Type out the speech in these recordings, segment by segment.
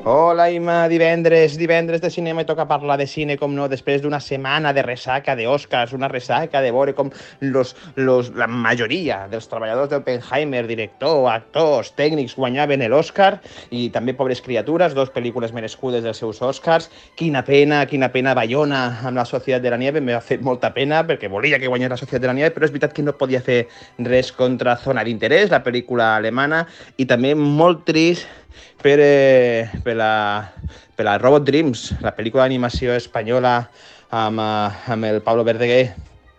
Hola, Ima, divendres de cinema i toca parlar de cine, com no, després d'una setmana de ressaca d'Oscars, una ressaca de veure com la majoria dels treballadors d'Oppenheimer, director, actors, tècnics, guanyaven l'Oscar, i també Pobres criatures, dos pel·lícules merescudes dels seus Oscars. Quina pena, Bayona amb La Societat de la Nieve, m'ha fet molta pena, perquè volia que guanyés La Societat de la Nieve, però és veritat que no podia fer res contra Zona d'Interès, la pel·lícula alemana, i també molt trist per la Robot Dreams, la pel·lícula d'animació espanyola amb el Pablo Verdaguer,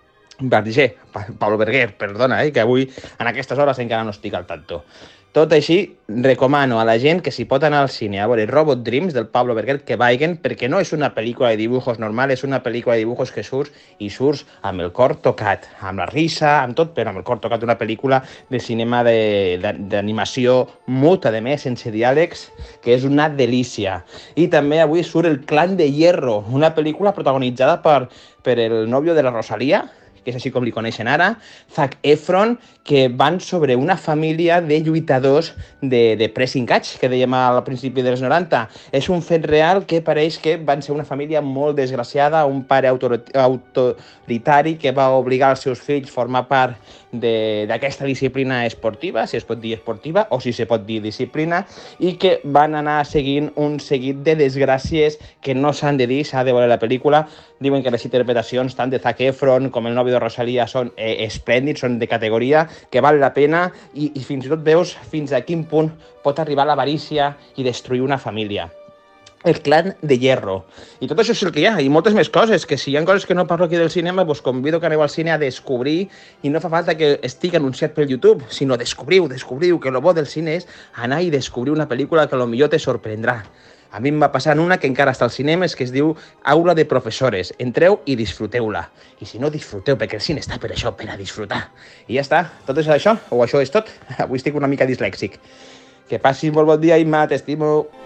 perdona, que avui en aquestes hores encara no estic al tanto. Tot així, recomano a la gent que si pot anar al cine a veure Robot Dreams del Pablo Berger, que vagin, perquè no és una pel·lícula de dibujos normal, és una pel·lícula de dibujos que surts amb el cor tocat, amb la risa, amb tot, però amb el cor tocat, una pel·lícula de cinema d'animació muta, de més, sense diàlegs, que és una delícia. I també avui surt El Clan de Hierro, una pel·lícula protagonitzada per el nòvio de la Rosalía, que és així com li coneixen ara, Zac Efron, que van sobre una família de lluitadors de pressing catch, que dèiem al principi dels 90. És un fet real que pareix que van ser una família molt desgraciada, un pare autoritari que va obligar els seus fills a formar part d'aquesta disciplina esportiva, si es pot dir esportiva o si se pot dir disciplina, i que van anar seguint un seguit de desgràcies que no s'han de dir, s'ha de veure la pel·lícula. Diuen que les interpretacions tant de Zac Efron com el nòvio de Rosalía són esplèndids, són de categoria, que val la pena, i fins i tot veus fins a quin punt pot arribar l'avarícia i destruir una família. El Clan de Hierro. I tot això és el que hi ha, i moltes més coses, que si hi ha coses que no parlo aquí del cinema, us convido que aneu al cine a descobrir, i no fa falta que estigui anunciat per YouTube, sinó descobriu, que el bo del cine és anar i descobrir una pel·lícula que potser te sorprendrà. A mi em va passar en una que encara està al cinema, que es diu Aula de Professores. Entreu i disfruteu-la. I si no, disfruteu, perquè el cine està per això, per a disfrutar. I ja està. Tot és això? O això és tot? Avui estic una mica dislèxic. Que passis molt bon dia, Imma, t'estimo.